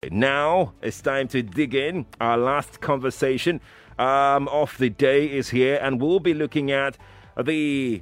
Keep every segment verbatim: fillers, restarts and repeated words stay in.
Now it's time to dig in. Our last conversation um, of the day is here, and we'll be looking at the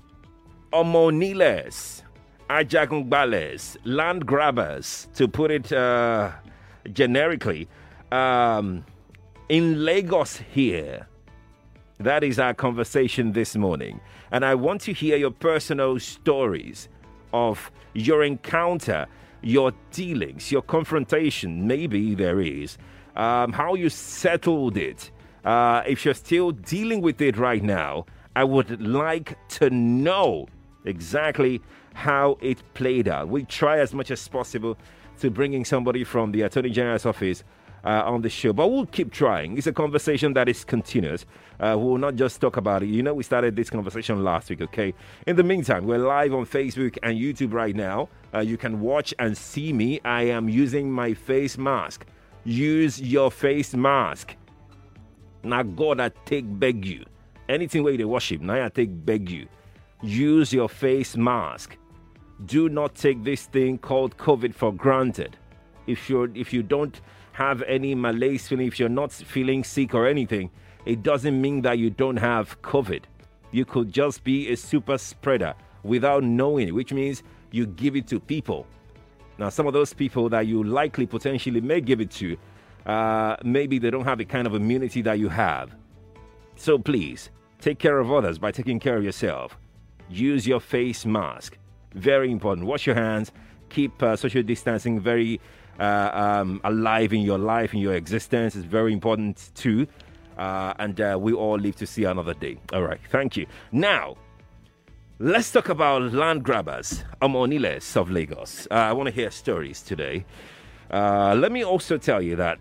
Omoniles, Ajagungbales, land grabbers, to put it uh, generically, um, in Lagos here. That is our conversation this morning. And I want to hear your personal stories of your encounter, your dealings, your confrontation, maybe there is, um, how you settled it. Uh, if you're still dealing with it right now, I would like to know exactly how it played out. We try as much as possible to bring in somebody from the Attorney General's office uh, on the show, but we'll keep trying. It's a conversation that is continuous. Uh, we will not just talk about it. You know, we started this conversation last week, okay? In the meantime, we're live on Facebook and YouTube right now. Uh, you can watch and see me. I am using my face mask. Use your face mask. Now, God, I take beg you. Anything where you worship, now I take beg you. Use your face mask. Do not take this thing called COVID for granted. If you're, if you don't have any malaise feeling, if you're not feeling sick or anything, it doesn't mean that you don't have COVID. You could just be a super spreader without knowing it, which means you give it to people. Now, some of those people that you likely potentially may give it to, uh, maybe they don't have the kind of immunity that you have. So please, take care of others by taking care of yourself. Use your face mask. Very important. Wash your hands. Keep uh, social distancing very uh, um, alive in your life, in your existence. It's very important too. Uh, and uh, we all live to see another day. All right. Thank you. Now, let's talk about land grabbers, Omoniles of Lagos. Uh, I want to hear stories today. Uh, let me also tell you that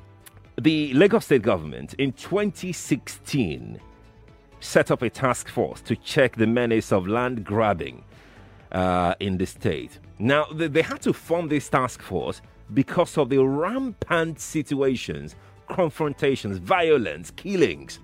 the Lagos State government in twenty sixteen set up a task force to check the menace of land grabbing uh, in the state. Now, they, they had to form this task force because of the rampant situations, confrontations, violence, killings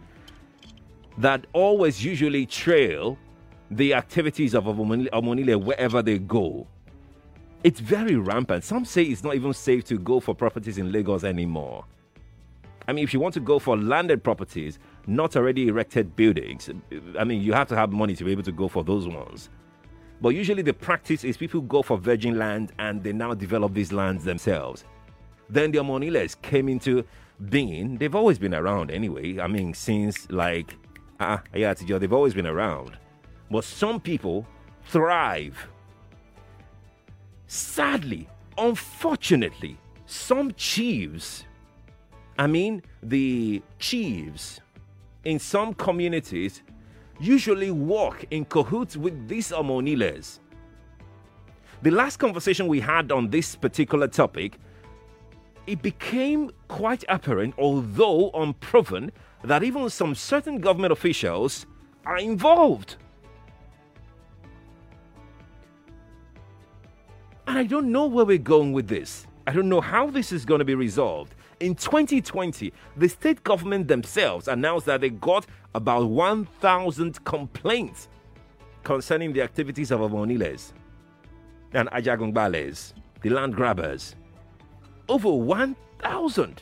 that always usually trail the activities of Omonile wherever they go. It's very rampant. Some say it's not even safe to go for properties in Lagos anymore. I mean, if you want to go for landed properties, not already erected buildings, I mean, you have to have money to be able to go for those ones. But usually the practice is people go for virgin land and they now develop these lands themselves. Then the Omoniles came into being. They've always been around anyway. I mean, since like, uh, yeah, they've always been around. But some people thrive. Sadly, unfortunately, some chiefs, I mean, the chiefs in some communities usually work in cahoots with these Omoniles. The last conversation we had on this particular topic, it became quite apparent, although unproven, that even some certain government officials are involved. And I don't know where we're going with this. I don't know how this is going to be resolved. In twenty twenty, the state government themselves announced that they got about one thousand complaints concerning the activities of Omoniles and Ajagungbales, the land grabbers. Over one thousand.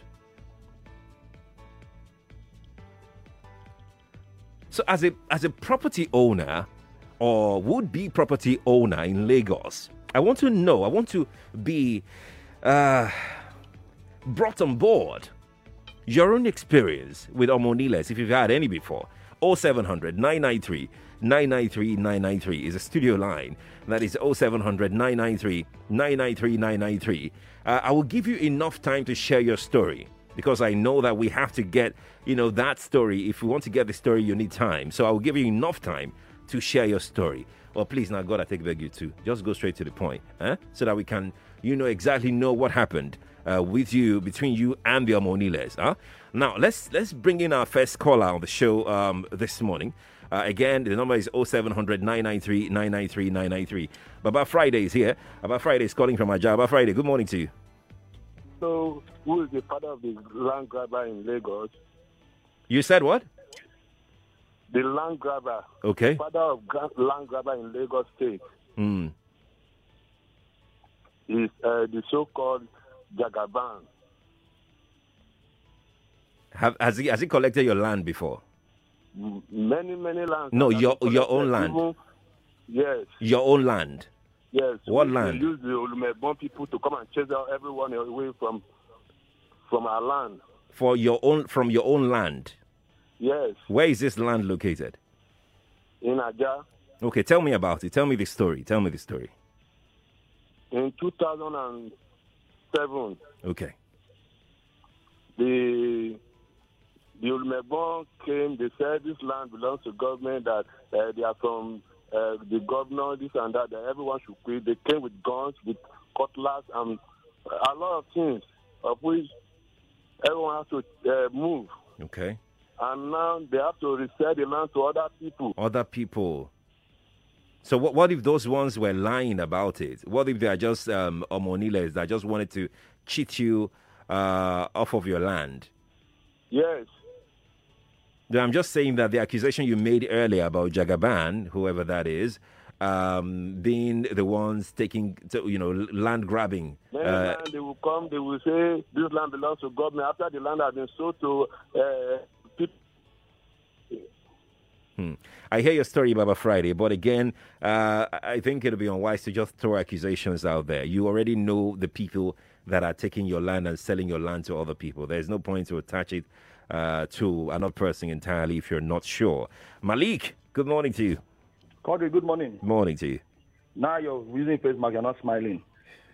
So as a, as a property owner or would-be property owner in Lagos, I want to know, I want to be uh, brought on board your own experience with Omoniles, if you've had any before. oh seven hundred, nine nine three, nine nine three, nine nine three is a studio line. That is oh seven hundred, nine nine three, nine nine three, nine nine three. Uh, I will give you enough time to share your story because I know that we have to get, you know, that story. If we want to get the story, you need time. So I will give you enough time to share your story. Well, please, now, God, I take beg you too. Just go straight to the point, eh? So that we can, you know, exactly know what happened uh, with you, between you and the Omoniles. Huh? Now, let's let's bring in our first caller on the show um, this morning. Uh, again, the number is oh seven hundred, nine nine three, nine nine three, nine nine three. Baba Friday is here. Baba Friday is calling from Ajah. Baba Friday, good morning to you. So, who is the father of the land grabber in Lagos? You said what? The land grabber. Okay. Father of gra- land grabber in Lagos State. Mm. Is uh, the so-called Jagaban. Have, has he has he collected your land before? M- Many, many lands. No, that have your been your own collected, land. even- Yes, Your own land. yes. What we, land? We use the Olumebon people to come and chase out everyone away from from our land. For your own from your own land. Yes, Where is this land located? in Aja. Okay, tell me about it. Tell me the story. Tell me the story. In two thousand seven, Okay. the the Olumebon came. They said this land belongs to government. That uh, they are from uh, the governor. This and that. That everyone should quit. They came with guns, with cutlass, and a lot of things, of which everyone has to uh, move. Okay. And now they have to resell the land to other people. Other people. So what what if those ones were lying about it? What if they are just um Omoniles that just wanted to cheat you uh, off of your land? Yes, Then I'm just saying that the accusation you made earlier about Jagaban, whoever that is, um, being the ones taking, to, you know, land grabbing. many Uh, land they will come. They will say this land belongs to government. After the land has been sold to uh, people. hmm. I hear your story, Baba Friday, but again, uh, I think it'll be unwise to just throw accusations out there. You already know the people that are taking your land and selling your land to other people. There's no point to attach it uh, to another person entirely if you're not sure. Malik, good morning to you. Cody, good morning. Morning to you. Now you're using face mask, you're not smiling.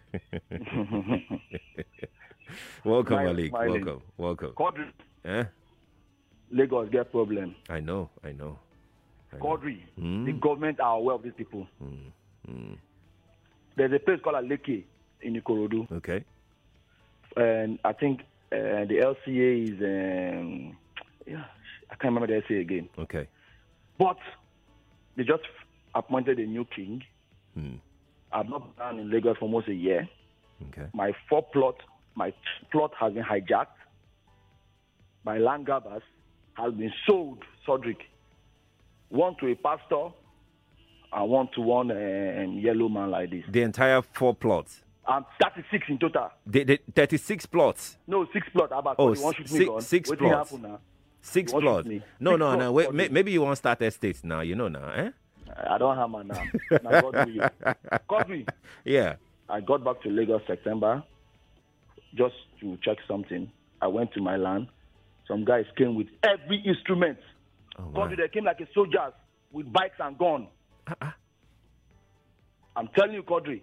Welcome, Smile- Malik. smiling. Welcome. Welcome. Cody, Eh? Lagos get problem. I know. I know. I know. Cody, Hmm? the government are aware of these people. Hmm. There's a place called Aleke in Ikorodu, Okay. and I think uh, the L C A is, um, yeah, I can't remember the L C A again. Okay. But they just appointed a new king. Hmm. I've not been down in Lagos for almost a year. Okay. My four plot, my plot has been hijacked. My land grabbers has been sold, Sodrick. One to a pastor and one to one um, yellow man like this. The entire four plots. And thirty-six in total. The, the thirty-six plots. No, six plot. About Oh, you want to shoot six- me gun. six What plots. happen now? Six You want to plots. shoot me? No, Six no, plots, no. Wait, Cody. may, maybe you want to start estates now. You know now, eh? I don't have my now. Now God will you. Cosby, Yeah. I got back to Lagos September just to check something. I went to my land. Some guys came with every instrument. Oh, Cosby, my. they came like a soldiers with bikes and gun. Uh-uh. I'm telling you, Codri.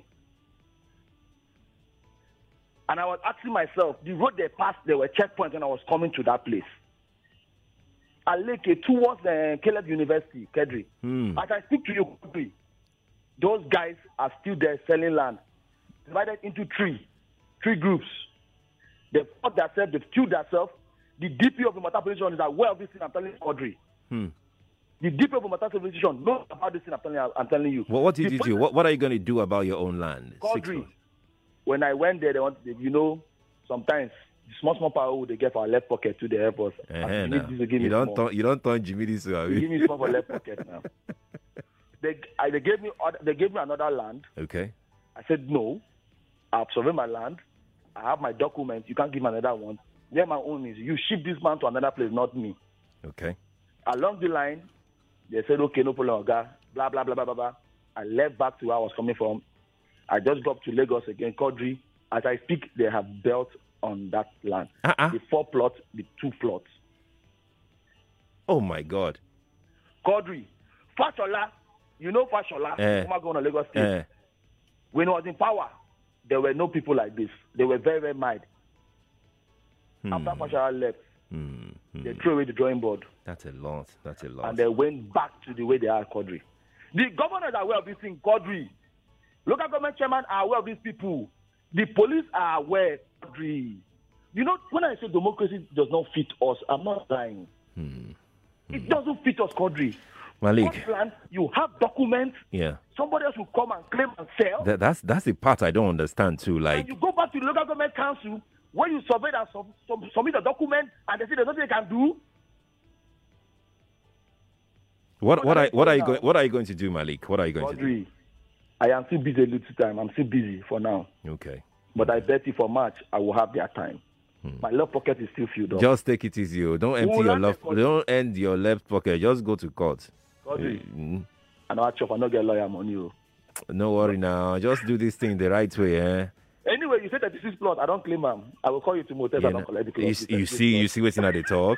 And I was asking myself, the road they passed, there were checkpoints when I was coming to that place. Aleke towards uh, Caleb University, Kedri. Hmm. As I speak to you, Codri, those guys are still there selling land, divided into three, three groups. They've fought themselves, they've killed themselves. The D P of the Mata Police Station is aware of this thing I'm telling you, Codri. Hmm. The D P of the Mata Police Station knows about this thing I'm telling you. I'm telling you. Well, what did The you do? police- What, what are you going to do about your own land? Six Codri, plots. when I went there, they want, you know, sometimes the small, small power they get for our left pocket to the airport. Uh-huh, You now. need this to give You me don't small. turn, you don't turn Jimmy this way. You give me small for left pocket now. They, I, they gave me, oth- they gave me another land. Okay. I said no. I've surveyed my land. I have my documents. You can't give me another one. Where my own is, you ship this man to another place, not me. Okay. Along the line, they said, okay, no problem, Oga. Blah, blah, blah, blah, blah, blah. I left back to where I was coming from. I just got to Lagos again, Codri. As I speak, they have built on that land. Uh-uh. The four plots, the two plots. Oh, my God. Codri, Fashola, you know Fashola, Eh. former governor of Lagos State. Eh. When he was in power, there were no people like this. They were very, very mad. Hmm. After Fashola left, Hmm. Hmm. they threw away the drawing board. That's a lot. That's a lot. And they went back to the way they are, Codri. The governors are aware of this thing, Codri. Local government chairman are aware of these people. The police are aware, Codri. You know, when I say democracy does not fit us, I'm not lying. Hmm. It doesn't fit us, Codri. Malik. Scotland, you have documents. Yeah. Somebody else will come and claim and sell. That, that's that's the part I don't understand too. Like, And you go back to the local government council where you survey and sub- sub- submit the document and they say there's nothing they can do. what what what are are you what are doing you going now? what are you going to do, Malik? What are you going to do? Codri, I am still busy a little time. I'm still busy for now. Okay. But I bet you for March, I will have their time. Hmm. My left pocket is still filled up. Just take it easy. Oh. Don't empty your left. Don't end your left pocket. Just go to court. Mm-hmm. And I'll chop. I not get lawyer money. Oh. No worry now. Just do this thing the right way, eh? Anyway, you said that this is plot. I don't claim them. I will call you to motel. Yeah, I don't collect the plot. You, you see, plot. you see what's in the talk.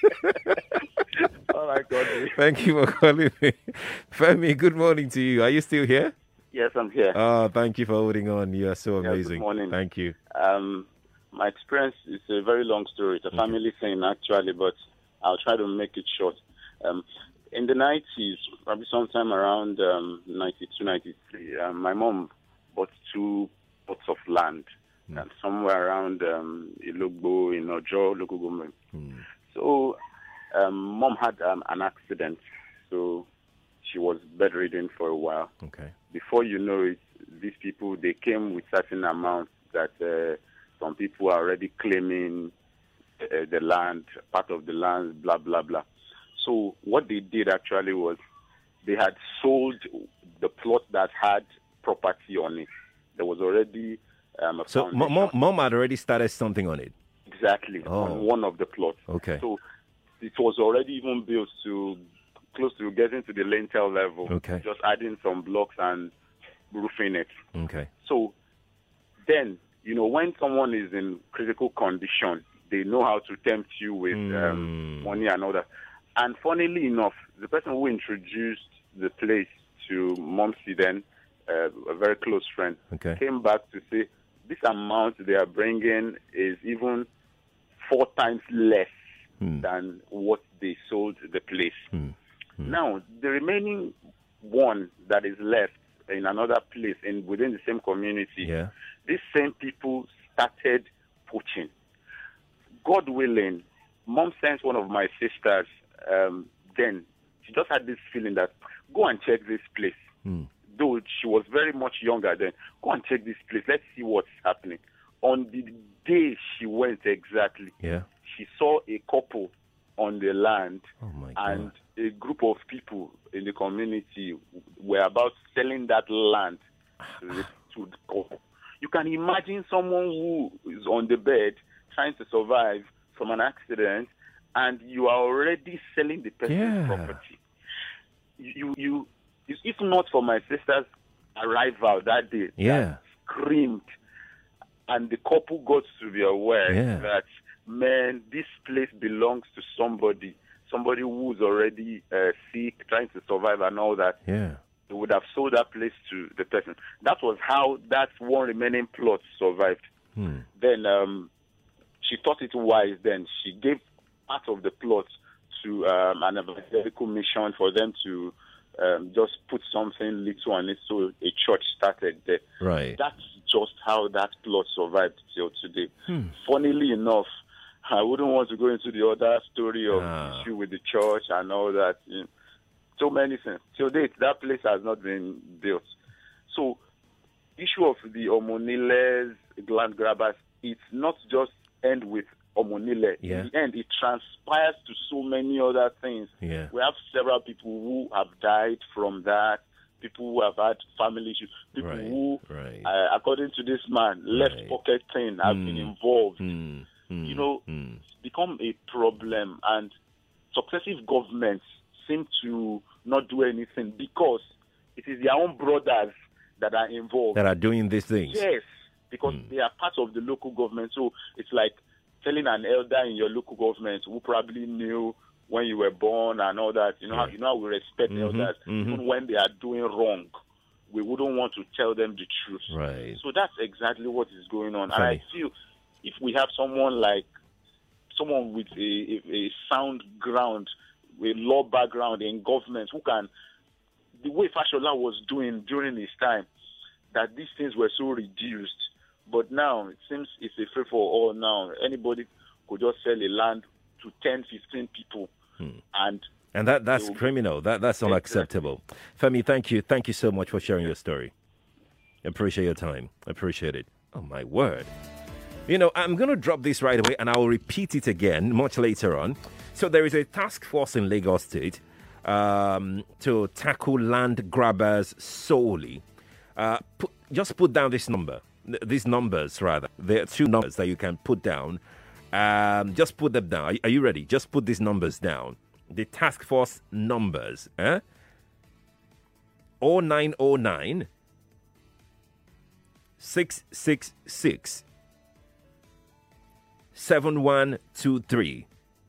All right, God. Thank you for calling me. Femi, good morning to you. Are you still here? Yes, I'm here. Oh, thank you for holding on. You are so amazing. Yes, good morning. Thank you. Um, my experience is a very long story. It's a family okay. thing, actually, but I'll try to make it short. Um, in the nineties, probably sometime around um, ninety-two, ninety-three, um, my mom bought two plots of land mm. and somewhere around um, Ilogbo, in Ojo, local government. Mm. So, um, mom had um, an accident, so she was bedridden for a while. Okay. Before you know it, these people, they came with certain amounts that uh, some people are already claiming uh, the land, part of the land, blah, blah, blah. So what they did actually was they had sold the plot that had property on it. There was already um, a So mom, mom had already started something on it? Exactly, oh. on one of the plots. Okay. So it was already even built to close to getting to the lintel level. Okay. Just adding some blocks and roofing it. Okay. So then, you know, when someone is in critical condition, they know how to tempt you with mm. um, money and all that. And funnily enough, the person who introduced the place to Momsi then, uh, a very close friend, okay. came back to say, this amount they are bringing is even four times less mm. than what they sold the place. Mm. Mm. Now, the remaining one that is left in another place in within the same community, yeah. these same people started poaching. God willing, Mom sent one of my sisters, um, then she just had this feeling that, go and check this place. Mm. Though she was very much younger then, go and check this place. Let's see what's happening. On the day she went exactly, yeah. she saw a couple on the land, oh my God. and a group of people in the community were about selling that land to the, to the couple. You can imagine someone who is on the bed trying to survive from an accident, and you are already selling the person's yeah. property. You, you, if not for my sister's arrival that day, yeah. that screamed, and the couple got to be aware yeah. that, man, this place belongs to somebody, somebody who's already uh, sick, trying to survive and all that. Yeah. They would have sold that place to the person. That was how that one remaining plot survived. Hmm. Then um, she thought it wise. Then she gave part of the plot to um, an evangelical mission for them to um, just put something little on it, so a church started there. Right. That's just how that plot survived till today. Hmm. Funnily enough, I wouldn't want to go into the other story of ah. issue with the church and all that. You know, so many things. Till date, that place has not been built. So, issue of the Omoniles, land grabbers, it's not just end with Omonile. Yeah. In the end, it transpires to so many other things. Yeah. We have several people who have died from that, people who have had family issues, people right. who, right. uh, according to this man, left right. pocket thing have mm. been involved. Mm. Mm. You know, mm. it's become a problem, and successive governments seem to not do anything because it is their own brothers that are involved. That are doing these things. Yes, because mm. they are part of the local government. So it's like telling an elder in your local government who probably knew when you were born and all that. You know, yeah. how, you know how we respect mm-hmm. elders. Mm-hmm. Even when they are doing wrong, we wouldn't want to tell them the truth. Right. So that's exactly what is going on. Funny. And I feel if we have someone like someone with a, a, a sound ground, with law background in government, who can, the way Fashola was doing during his time, that these things were so reduced. But now it seems it's a free for all now. Anybody could just sell a land to ten, fifteen people. Hmm. And and that that's criminal. That That's unacceptable. Exactly. Femi, thank you. Thank you so much for sharing your story. Appreciate your time. Appreciate it. Oh, my word. You know, I'm going to drop this right away and I will repeat it again much later on. So there is a task force in Lagos State um, to tackle land grabbers solely. Uh, put, just put down this number, these numbers, rather. There are two numbers that you can put down. Um, just put them down. Are, are you ready? Just put these numbers down. The task force numbers. Eh? oh nine oh nine, six six six, seven one two three.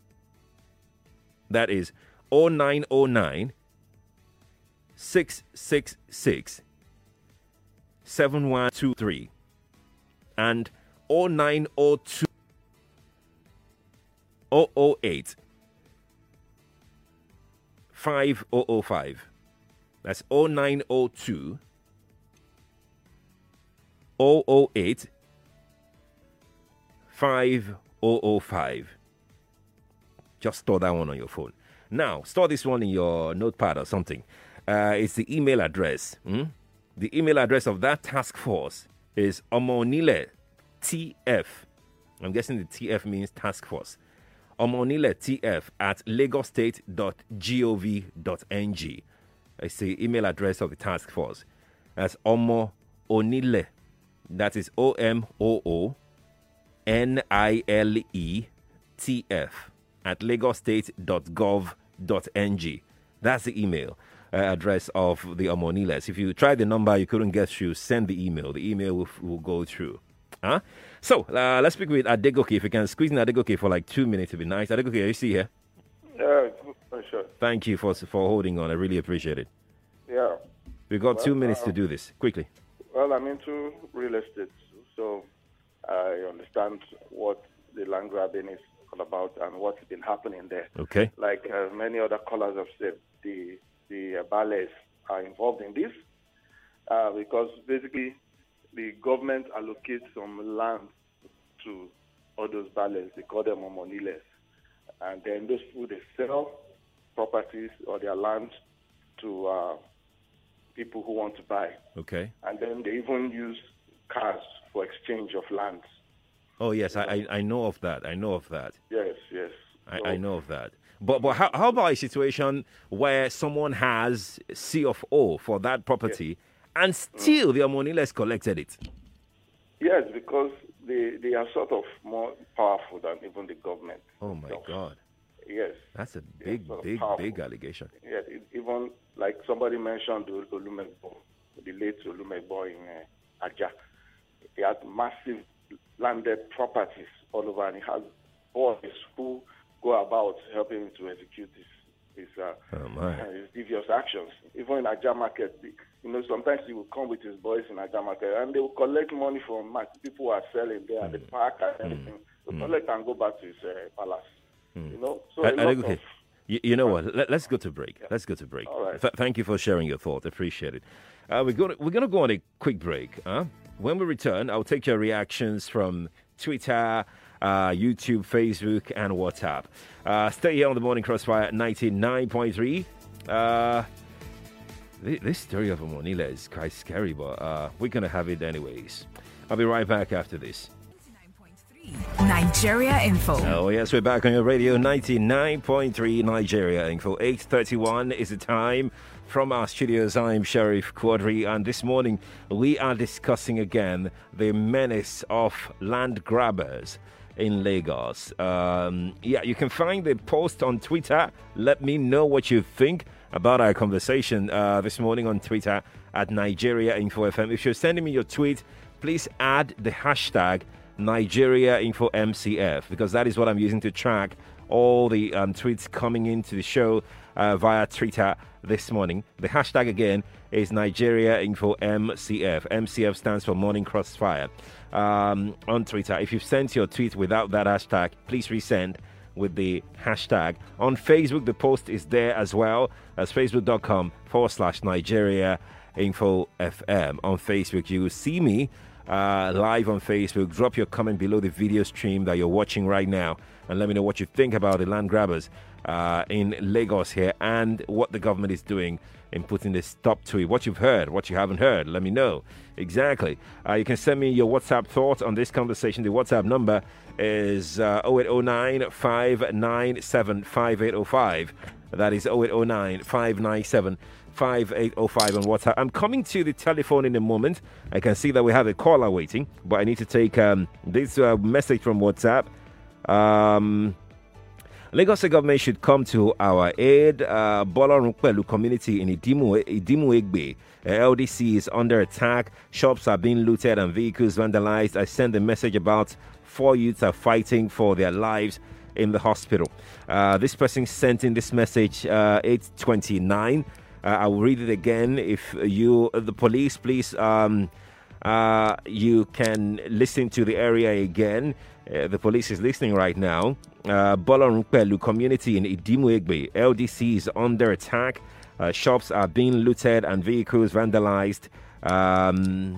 That is oh nine oh nine, six six six, seven one two three. And oh nine oh two, oh oh eight, five oh oh five. That's oh nine oh two, oh oh eight, five oh oh five. Just store that one on your phone. Now, store this one in your notepad or something. Uh, it's the email address. Hmm? The email address of that task force is Omonile T F. I'm guessing the T F means task force. Omonile T F at lagostate dot gov dot n g. It's the email address of the task force. That's Omo Onile. That is O M O O N I L E T F at lagostate dot gov dot n g. That's the email uh, address of the Omoniles. If you tried the number, you couldn't get through, send the email. The email will, will go through. Huh? So, uh, let's speak with Adegoke. If you can squeeze in Adegoke for like two minutes, it'd be nice. Adegoke, are you still here? Yeah, for sure. Thank you for for holding on. I really appreciate it. Yeah. We've got well, two minutes uh, to do this. Quickly. Well, I'm into real estate, so I understand what the land grabbing is all about and what's been happening there. Okay. Like uh, many other callers have said, the the uh, ballets are involved in this uh, because basically the government allocates some land to all those ballets. They call them Omoniles. And then those people, they sell properties or their land to uh, people who want to buy. Okay. And then they even use cars for exchange of lands. Oh, yes, I, I I know of that. I know of that. Yes, yes. I, So- I know of that. But but how, how about a situation where someone has C of O for that property and still the Omoniles collected it? Yes, because they, they are sort of more powerful than even the government. Oh, my itself. God. Yes. That's a They are big, sort of big, powerful. big allegation. Yeah, it, even like somebody mentioned Ol- Olumegbo, the late Olumegbo in uh, Aja. He had massive landed properties all over, and he has boys who go about helping him to execute his, his, uh, Oh, my. uh, his devious actions. Even in Aja Market, the- you know, sometimes he will come with his boys in Aja Market, and they will collect money from mar- people who are selling there at the park and everything. They collect and go back to his uh, palace. You know, so a I- I lot think- okay. of You, you know what? Let, let's go to break. Let's go to break. All right. Th- thank you for sharing your thought. Appreciate it. Uh, we're going we're gonna go on a quick break. Huh? When we return, I'll take your reactions from Twitter, uh, YouTube, Facebook, and WhatsApp. Uh, stay here on the Morning Crossfire ninety-nine point three. Uh, thi- this story of Omonile is quite scary, but uh, we're going to have it anyways. I'll be right back after this. Nigeria Info. Oh, yes, we're back on your radio, ninety-nine point three Nigeria Info. eight thirty-one is the time from our studios. I'm Sheriff Quadri, and this morning we are discussing again the menace of land grabbers in Lagos. Um, yeah, you can find the post on Twitter. Let me know what you think about our conversation uh, this morning on Twitter at Nigeria Info F M. If you're sending me your tweet, please add the hashtag Nigeria Info M C F, because that is what I'm using to track all the um, tweets coming into the show uh, via Twitter this morning. The hashtag again is Nigeria Info M C F. M C F stands for Morning Crossfire um, on Twitter. If you've sent your tweet without that hashtag, please resend with the hashtag. On Facebook, the post is there as well as facebook.com forward slash Nigeria Info F M. On Facebook, you will see me Uh, live on Facebook. Drop your comment below the video stream that you're watching right now and let me know what you think about the land grabbers uh, in Lagos here and what the government is doing in putting a stop to it. What you've heard, what you haven't heard, let me know. Exactly. Uh, you can send me your WhatsApp thoughts on this conversation. The WhatsApp number is uh, oh eight oh nine, five nine seven, five eight oh five. That is oh eight oh nine, five nine seven, five eight oh five on WhatsApp. I'm coming to the telephone in a moment. I can see that we have a caller waiting, but I need to take um, this uh, message from WhatsApp. Um, Lagos State government should come to our aid. Uh, Bola community in Idimu, Idimu Egbe. Uh, L D C is under attack. Shops are being looted and vehicles vandalized. I sent a message about four youths are fighting for their lives in the hospital. Uh, this person sent in this message uh, eight twenty-nine. Uh, I will read it again. If you, the police, please, um, uh, you can listen to the area again. Uh, the police is listening right now. Uh, Bolorunpelu community in Idimu Egbe. L D C is under attack. Uh, shops are being looted and vehicles vandalized. Um,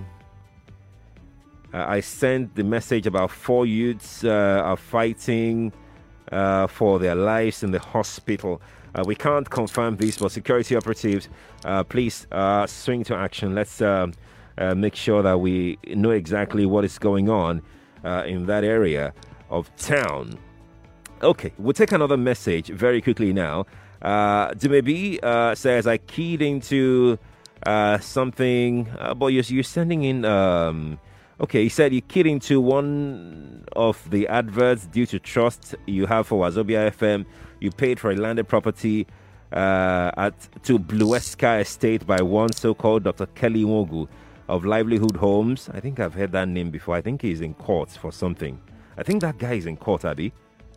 uh, I sent the message about four youths uh, are fighting uh, for their lives in the hospital. Uh, we can't confirm this, but security operatives, uh, please uh, swing to action. Let's uh, uh, make sure that we know exactly what is going on uh, in that area of town. Okay, we'll take another message very quickly now. Uh, Dumebi uh, says, I keyed into uh, something, uh, but you're, you're sending in... Um, okay, he said you keyed into one of the adverts due to trust you have for Wazobia F M. You paid for a landed property uh, at to Bluesca Estate by one so-called Doctor Kelly Wogu of Livelihood Homes. I think I've heard that name before. I think he's in court for something. I think that guy is in court, Abby.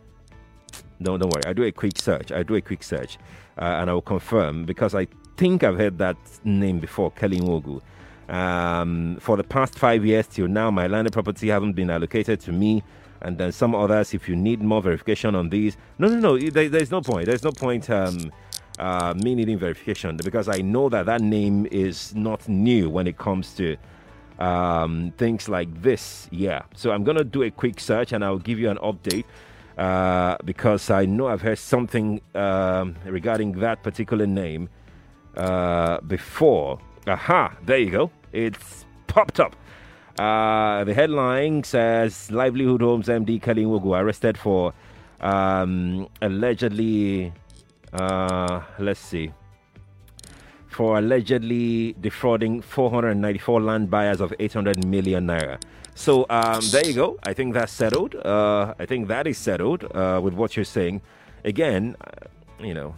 No, don't worry. I do a quick search. I do a quick search, uh, and I will confirm because I think I've heard that name before, Kelly Wogu. Um, for the past five years till now, my landed property haven't been allocated to me, and then some others. If you need more verification on these, no, no, no. There, there's no point. There's no point. Um, uh, me needing verification because I know that that name is not new when it comes to um, things like this. Yeah. So I'm gonna do a quick search and I'll give you an update. Uh, because I know I've heard something um, regarding that particular name uh, before. Aha, there you go. It's popped up. Uh, the headline says Livelihood Homes M D Kelly Wogu arrested for um, allegedly, uh, let's see, for allegedly defrauding four hundred ninety-four land buyers of eight hundred million naira. So um, there you go. I think that's settled. Uh, I think that is settled uh, with what you're saying. Again, uh, you know,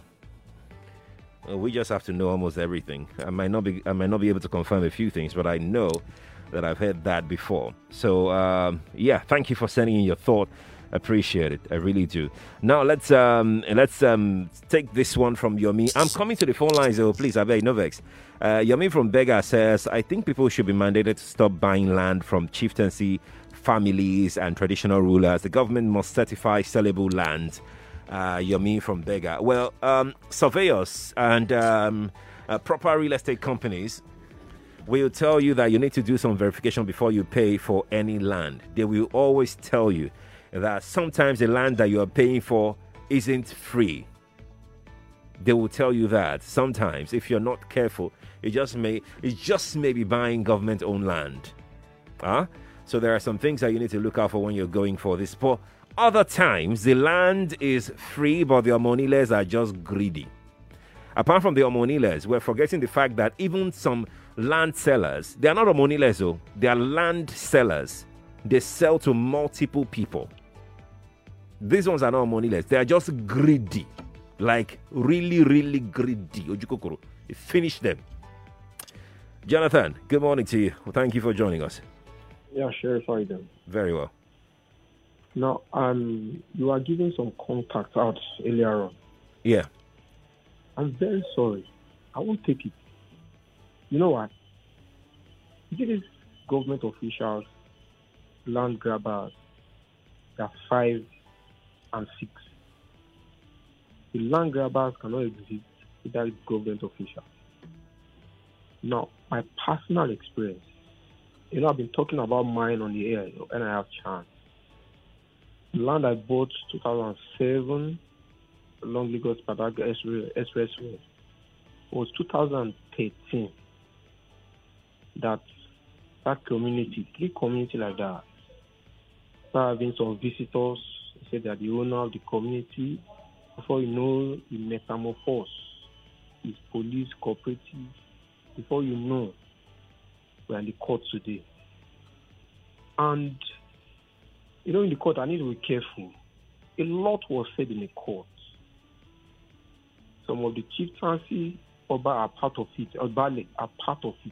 uh, we just have to know almost everything. I might not be, I might not be able to confirm a few things, but I know that I've heard that before. So um, yeah, thank you for sending in your thought. Appreciate it. I really do. Now let's um, let's um, take this one from Yomi. I'm coming to the phone lines, though. Please, I beg, no vex. Uh, Yomi from Bega says, I think people should be mandated to stop buying land from chieftaincy families and traditional rulers. The government must certify sellable land. Uh, Yomi from Bega. Well, um, surveyors and um, uh, proper real estate companies will tell you that you need to do some verification before you pay for any land. They will always tell you that sometimes the land that you are paying for isn't free. They will tell you that sometimes if you're not careful, it just may it just may be buying government-owned land. Huh? So there are some things that you need to look out for when you're going for this. But other times, the land is free, but the Omoniles are just greedy. Apart from the Omoniles, we're forgetting the fact that even some land sellers, they are not Omoniles, though. They are land sellers. They sell to multiple people. These ones are not Omoniles. They are just greedy. Like, really, really greedy. Ojukokoro. Finish them. Jonathan, good morning to you. Well, thank you for joining us. Yeah, sure. Sorry, then. Very well. Now, um, you are giving some contacts out earlier on. Yeah. I'm very sorry. I won't take it. You know what? These government officials, land grabbers, they are five and six. The land grabbers cannot exist without government officials. Now, my personal experience, you know, I've been talking about mine on the air, and I have chance. The land I bought two thousand seven along Lagos Padaga Expressway was two thousand thirteen that that community, three community like that, start having some visitors. They said they're the owner of the community. Before you know, the metamorphose. is police, cooperative. Before you know, we're in the court today. And, you know, in the court, I need to be careful. A lot was said in the court. Some of the chieftaincy Oba are part of it, Obale are part of it.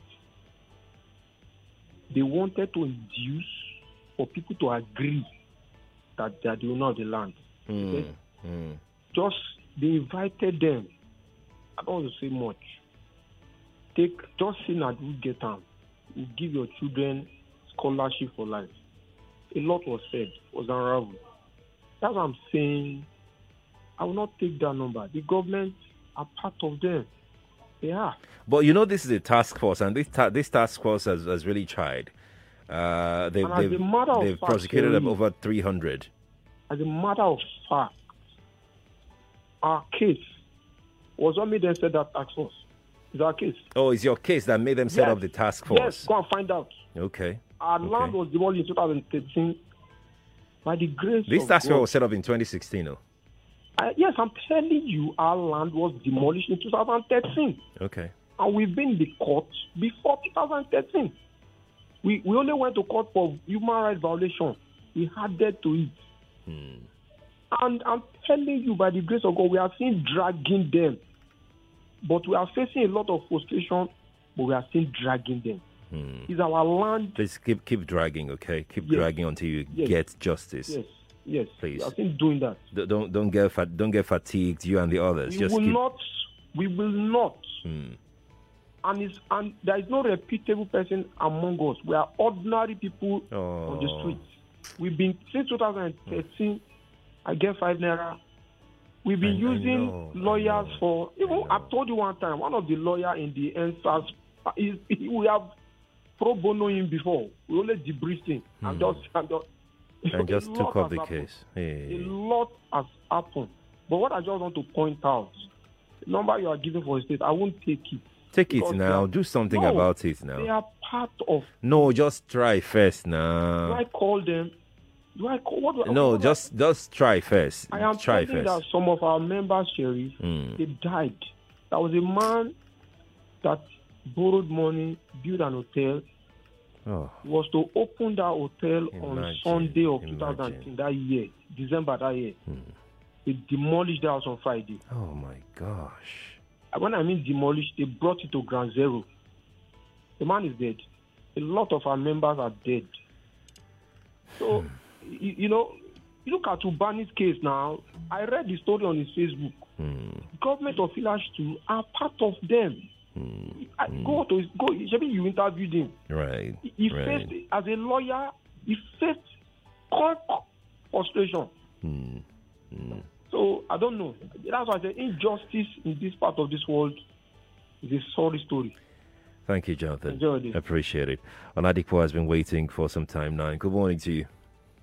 They wanted to induce for people to agree that they are the owner of the land. Mm. Okay? Mm. Just, they invited them. I don't want to say much. Take, just say that we get them. You give your children scholarship for life. A lot was said, was unraveled. That's what I'm saying. I will not take that number. The government are part of them. They are. But you know, this is a task force, and this ta- this task force has, has really tried. Uh, they've And as they've, a matter of they've fact, prosecuted Sherry, over three hundred. As a matter of fact, our case was what made them set that task force. It's our case. Oh, it's your case that made them set Yes. up the task force. Yes, go and find out. Okay. Our Okay. land was demolished in twenty thirteen by the grace This of task God. force was set up in twenty sixteen. Oh. I, yes, I'm telling you, our land was demolished in two thousand thirteen. Okay. And we've been in the court before two thousand thirteen. We we only went to court for human rights violation. We added to it. Hmm. And I'm telling you, by the grace of God, we are seeing dragging them. But we are facing a lot of frustration, but we are still dragging them. Hmm. It's our land. Please keep keep dragging, okay? Keep Yes. dragging until you Yes. get justice. Yes, yes. Please. We are still doing that. D- Don't don't get fat, don't get fatigued. You and the others. We Just will keep. not. We will not. Hmm. And, it's, and there is no reputable person among us. We are ordinary people on the Oh. streets. We've been, since two thousand thirteen, I get five naira. We've been I- I using know, I lawyers know, for, even, I I, know. told you one time, one of the lawyers in the N S A S, is, we have pro bono him before. We only debriefed him. And Hmm. just, and just, And a just lot took up has the happened. case. Hey. A lot has happened. But what I just want to point out, the number you are giving for a state, I won't take it. Take it Because now. they are- Do something No, about it They now. are part of. No, just try first Do I now. call them? Do I call? What do I, No, what do I- just just try first. I am Try telling first. that some of our members, Sheriff, Hmm. they died. There was a man that borrowed money, built an hotel. Oh. He was to open that hotel on Imagine, Sunday of imagine. two thousand that year, December that year. They demolished the house on Friday. Oh my gosh. And when I mean demolished, they brought it to ground zero. The man is dead. A lot of our members are dead. So, you, you know, you look at Ubani's case now. I read the story on his Facebook. Hmm. Government officials too are part of them. Hmm. I, go to his, go. Maybe you interviewed him. Right. He, he right. faced as a lawyer. He faced con- frustration. Hmm. Hmm. So I don't know. That's why I say injustice in this part of this world is a sorry story. Thank you, Jonathan. Enjoy it. Appreciate it. Oladipo has been waiting for some time now. Good morning to you.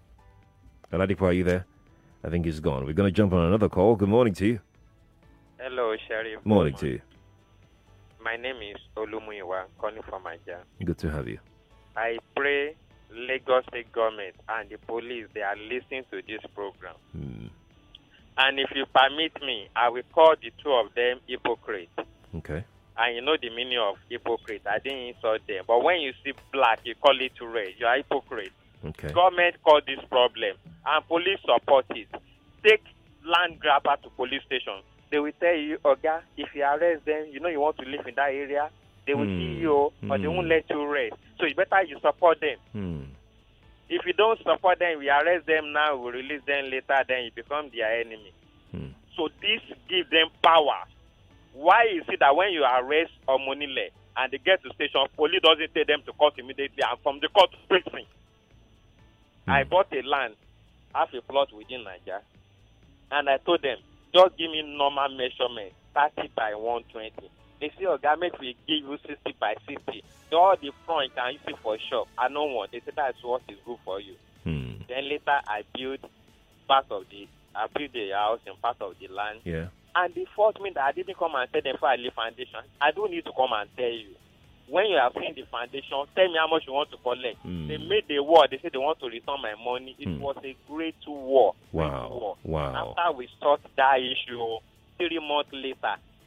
Oladipo, are you there? I think he's gone. We're going to jump on another call. Good morning to you. Hello, Sheriff. Morning to you. My name is Olumuyiwa, calling from Aja. Good to have you. I pray Lagos State government and the police, they are listening to this program. Hmm. And if you permit me, I will call the two of them hypocrites. Okay. And you know the meaning of hypocrite. I didn't insult them. But when you see black, you call it red. You are hypocrite. Okay. Government call this problem. And police support it. Take land grabber to police station. They will tell you, Oga, if you arrest them, you know you want to live in that area, they will Hmm. see you, but they Hmm. won't let you rest. So it's better you support them. Hmm. If you don't support them, we arrest them now, we release them later, then you become their enemy. Hmm. So this gives them power. Why is it that when you arrest Omonile and they get to station, police doesn't take them to court immediately and from the court to prison? Hmm. I bought a land, half a plot within Nigeria, and I told them, just give me normal measurement, thirty by one twenty. They say, oh, government will give you sixty by sixty. All the front you can use it for shop. I don't want. They say that's what is good for you. Hmm. Then later I built part of the, I built the house and part of the land. Yeah. And the forced me that I didn't come and tell them before I lay foundation. I don't need to come and tell you. When you have seen the foundation, tell me how much you want to collect. Mm. They made the war. They said they want to return my money. It Mm. was a great war. Great Wow. war. Wow. After we sorted that issue, three months later,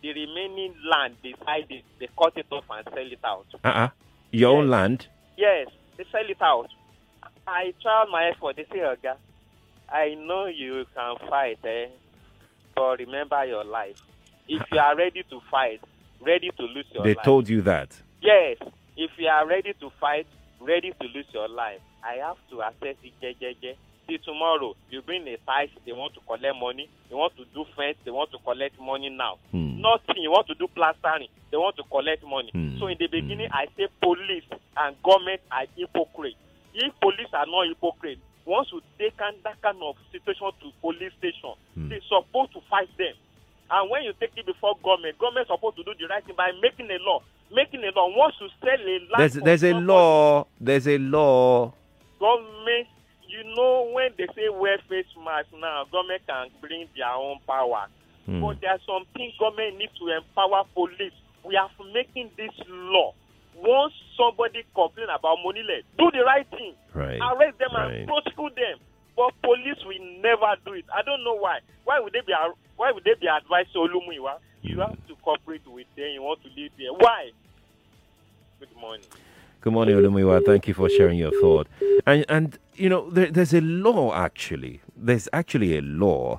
the remaining land beside it, they cut it off and sell it out. Uh-uh. Your yes. own land? Yes, they sell it out. I tried my effort. They say, Oga, I know you can fight, eh? But remember your life. If you are ready to fight, ready to lose your they life. They told you that? Yes. If you are ready to fight, ready to lose your life, I have to assess it, je, je, je. See, tomorrow, you bring a site, they want to collect money. They want to do fence, they want to collect money now. Hmm. Nothing, you want to do plastering, they want to collect money. Hmm. So in the beginning, hmm. I say police and government are hypocrites. If police are not hypocrites, once you take that kind of situation to police station, hmm. they're supposed to fight them. And when you take it before government, government is supposed to do the right thing by making a law. Making a law. Once you sell a land, there's, there's a law. There's a law. Government, you know, when they say wear face mask now, government can bring their own power. Hmm. But there's something government needs to empower police. We are making this law. Once somebody complain about money led, do the right thing. Right. Arrest them right. and prosecute them. But police will never do it. I don't know why. Why would they be? Why would they be advised Olumuyiwa? You mm. have to cooperate with them. You want to live there. Why? Good morning. Good morning, Olumuyiwa. Thank you for sharing your thought. And and you know, there, there's a law actually. There's actually a law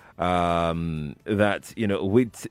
um, that you know with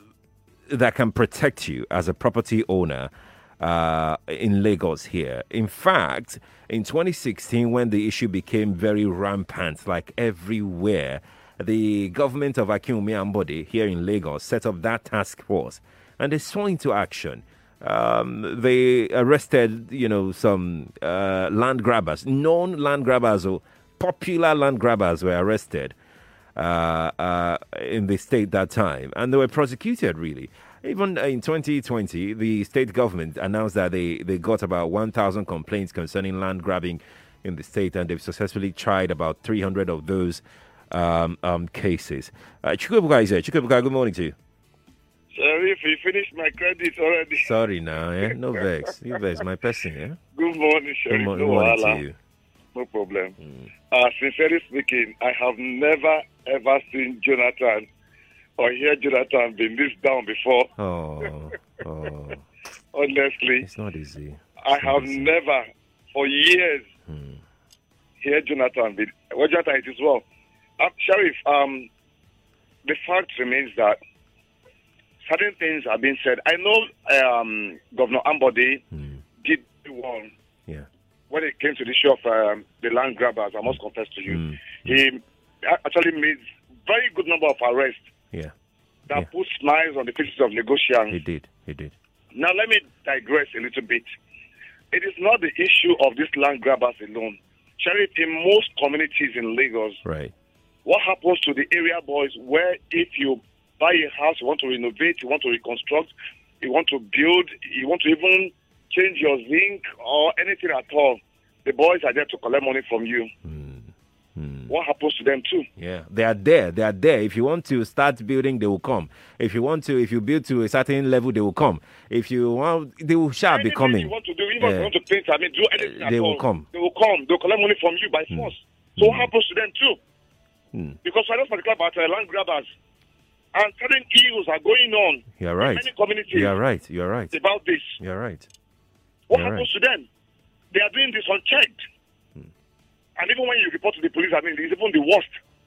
that can protect you as a property owner. Uh, in Lagos here. In fact, in twenty sixteen, when the issue became very rampant, like everywhere, the government of Akinwumi Ambode here in Lagos set up that task force, and they saw into action. Um, they arrested, you know, some uh, land grabbers, known land grabbers or popular land grabbers were arrested uh, uh, in the state that time, and they were prosecuted, really. Even in twenty twenty, the state government announced that they, they got about one thousand complaints concerning land grabbing in the state, and they've successfully tried about three hundred of those um, um, cases. Uh, Chukwuebuka is here. Chukwuebuka, good morning to you. Sorry if you finished my credit already. Sorry now, eh? No vex. You vex, my person, yeah? Good morning, Sherry. Good, mo- no good morning wahala. to you. No problem. Mm. Uh, sincerely speaking, I have never, ever seen Jonathan or hear Jonathan been this down before. Oh, oh. Honestly. It's not easy. It's I not have easy. never, for years, Hmm. hear Jonathan be... Well, Jonathan, it is well. Uh, Sheriff, um, the fact remains that certain things are being said. I know um, Governor Ambode Hmm. did well Yeah. when it came to the issue of um, the land grabbers. I must confess to you. Hmm. He actually made very good number of arrests Yeah. that Yeah. put smiles on the faces of Lagosians. He did. He did. Now, let me digress a little bit. It is not the issue of these land grabbers alone. Sheriff, in most communities in Lagos, Right. what happens to the area boys where if you buy a house, you want to renovate, you want to reconstruct, you want to build, you want to even change your zinc or anything at all, the boys are there to collect money from you. Hmm. Hmm. What happens to them too? Yeah, they are there. They are there. If you want to start building, they will come. If you want to, if you build to a certain level, they will come. If you want, they will shall be Anything coming. you want to do, even if Yeah. you want to paint, I mean, do anything Uh, at they will all, come. They will come. They will collect money from you by force. So what happens to them too? Hmm. Because I know particular about uh, land grabbers, and certain ills are going on You're right. in many communities You're right. You're right. about this. You're right. What You're happens right. to them? They are doing this unchecked. Hmm. And even when you report to the police, I mean, it's even the worst.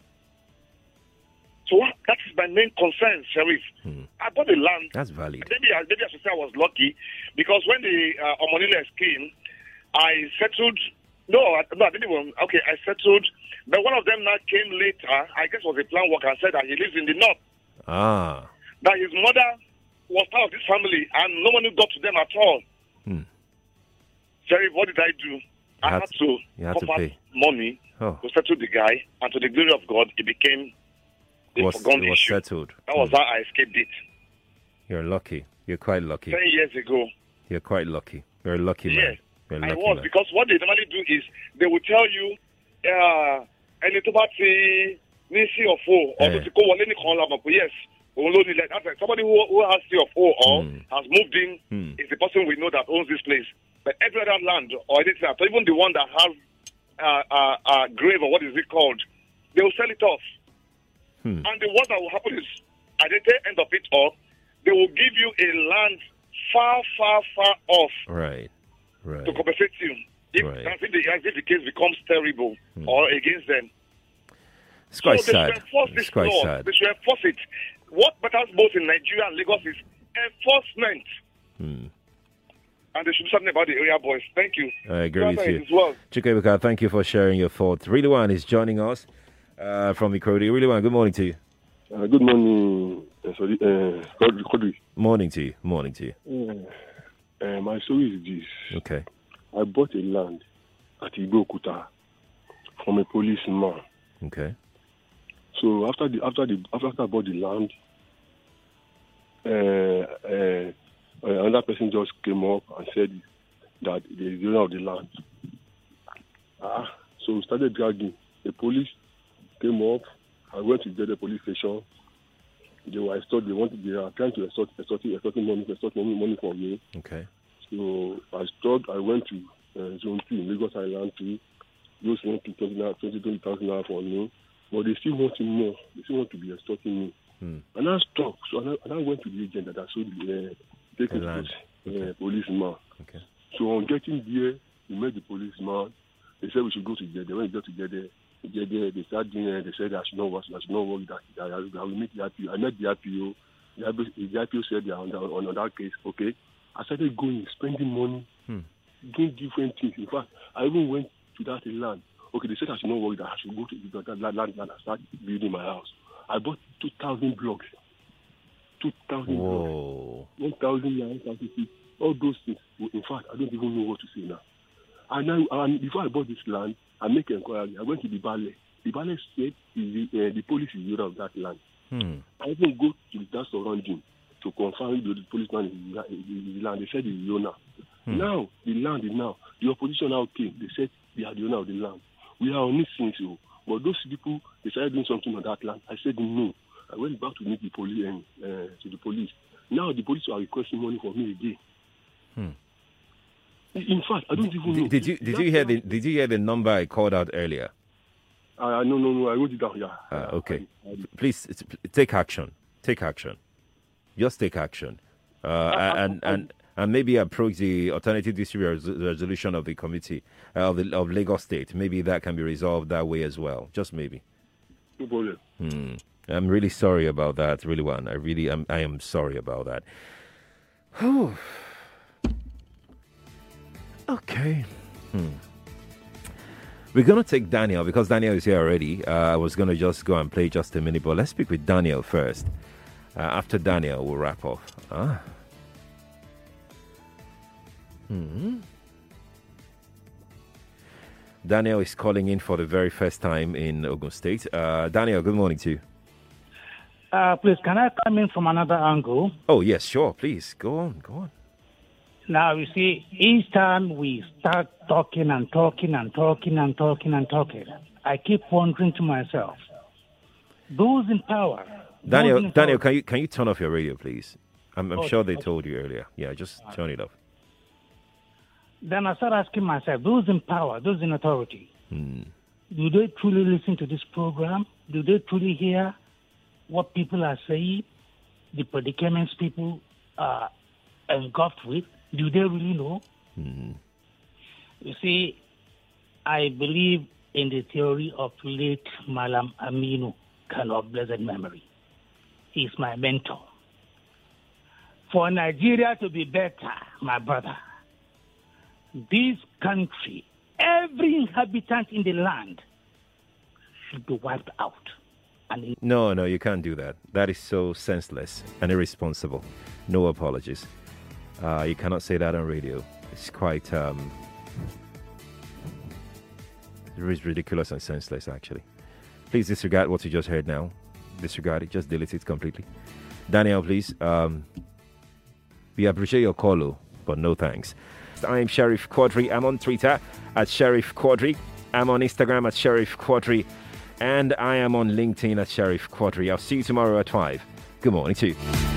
So what, that is my main concern, Sheriff. Hmm. I bought the land. That's valid. Maybe, I- maybe I should say I was lucky because when the uh, Omoniles came, I settled. No, I, no, I didn't even. Okay, I settled. But one of them now came later. I guess was a plan worker and said that he lives in the north. Ah. That his mother was part of this family and no one got to them at all. Hmm. Sheriff, what did I do? I You had had to- to you had to cough out pay. money Oh. to settle the guy, and to the glory of God, it became It a was, forgone it was issue. settled. That was Hmm. how I escaped it. You're lucky. You're quite lucky. Ten years ago. You're quite lucky. You're a lucky man. Yes, You're a I lucky was, man. because what they normally do is they will tell you, uh, ẹni tó bá ti ní C of O, or Eh. tó ti kó wọlé nìkan la mọ̀ pé yes, òun ló nílẹ̀. That's like somebody who, who has C of O or Hmm. has moved in Hmm. is the person we know that owns this place. But every other land or anything, so even the one that has uh, uh, uh, grave or what is it called, they will sell it off. Hmm. And the worst that will happen is, at the tail end of it all, they will give you a land far, far, far off Right. Right. to compensate you. If, Right. as if, the, as if the case becomes terrible Hmm. or against them. It's quite so they sad. should enforce It's this quite law. sad. They should enforce it. What matters both in Nigeria and Lagos is enforcement. Hmm. And they should do something about the area boys. Thank you. I agree with you. As well. Chikebuka, thank you for sharing your thoughts. Rilwan is joining us uh, from Ikrodi. Rilwan, good morning to you. Uh, good morning, uh, sorry, uh, Quadri. Quadri. Morning to you. Morning to you. Uh, uh, my story is this. Okay. I bought a land at Igokuta from a policeman. Okay. So after the after the after I bought the land, uh, uh, another person just came up and said that the owner of the land. Ah, so we started dragging. The police came up. I went to the police station. They were extort. They wanted. They are trying to extort, extorting, extorting money, extort money, money from me. Okay. So I stopped. I went to uh, Zone Two, Lagos Island Two. Those want to twenty twenty twenty thousand naira for me, but they still want more. They still want to be extorting me. Hmm. And I stopped. So I, and I went to the agent that I sold the uh, taken to the uh, policeman. Okay. So on getting there, we met the policeman. They said we should go together. When we got together, together they started doing. Uh, they said I should not worry. I should not worry that, that I, I will meet the R P O. I met the R P O. The R P O, the R P O said they are on, the, on, on that case. Okay. I started going, spending money, Hmm. doing different things. In fact, I even went to that land. Okay, they said I should not worry that I should go to that land, land and start building my house. I bought two thousand blocks. two thousand blocks. one thousand nine thousand feet. All those things. In fact, I don't even know what to say now. And, now, and before I bought this land, I make inquiry. I went to the Bale. The Bale said the, uh, the police is the owner of that land. Hmm. I even go to that surrounding to confirm the policeman is the land. They said he's the owner. Hmm. Now, the land is now. The opposition now came. They said they are the owner of the land. We are on this thing, so. But those people, they started doing something on that land. I said no. I went back to meet the police, uh, to the police. Now the police are requesting money from me again. Hmm. In fact, I don't even did, know. Did you did you hear the did you hear the number I called out earlier? Uh, no, no, no. I wrote it down. Yeah. Uh, okay. I, I, Please take action. Take action. Just take action. Uh, I, and and and maybe approach the alternative dispute res- resolution of the committee uh, of the of Lagos State. Maybe that can be resolved that way as well. Just maybe. No problem. Hmm. I'm really sorry about that, really one. I really am. I am sorry about that. Whew. Okay. Hmm. We're going to take Daniel because Daniel is here already. Uh, I was going to just go and play just a minute, but let's speak with Daniel first. Uh, after Daniel, we'll wrap up. Ah. Hmm. Daniel is calling in for the very first time in Ogun State. Uh, Daniel, good morning to you. Uh, please, can I come in from another angle? Oh, yes, sure. Please, go on, go on. Now, you see, each time we start talking and talking and talking and talking and talking, I keep wondering to myself, those in power... Daniel, in Daniel, power, can you can you turn off your radio, please? I'm, I'm Okay, sure they okay. told you earlier. Yeah, just turn it off. Then I start asking myself, those in power, those in authority, Hmm. do they truly listen to this program? Do they truly hear what people are saying? The predicaments people are engulfed with? Do they really know? Hmm. You see, I believe in the theory of late Malam Aminu Kano of blessed memory. He's my mentor. For Nigeria to be better, my brother, this country, every inhabitant in the land should be wiped out. And No, no, you can't do that. That is so senseless and irresponsible. No apologies. Uh, you cannot say that on radio. It's quite um, it is ridiculous and senseless, actually. Please disregard what you just heard now. Disregard it. Just delete it completely. Daniel, please. Um, we appreciate your call, but no thanks. I'm Sheriff Quadri. I'm on Twitter at Sheriff Quadri. I'm on Instagram at Sheriff Quadri. And I am on LinkedIn at Sheriff Quadri. I'll see you tomorrow at five. Good morning to you.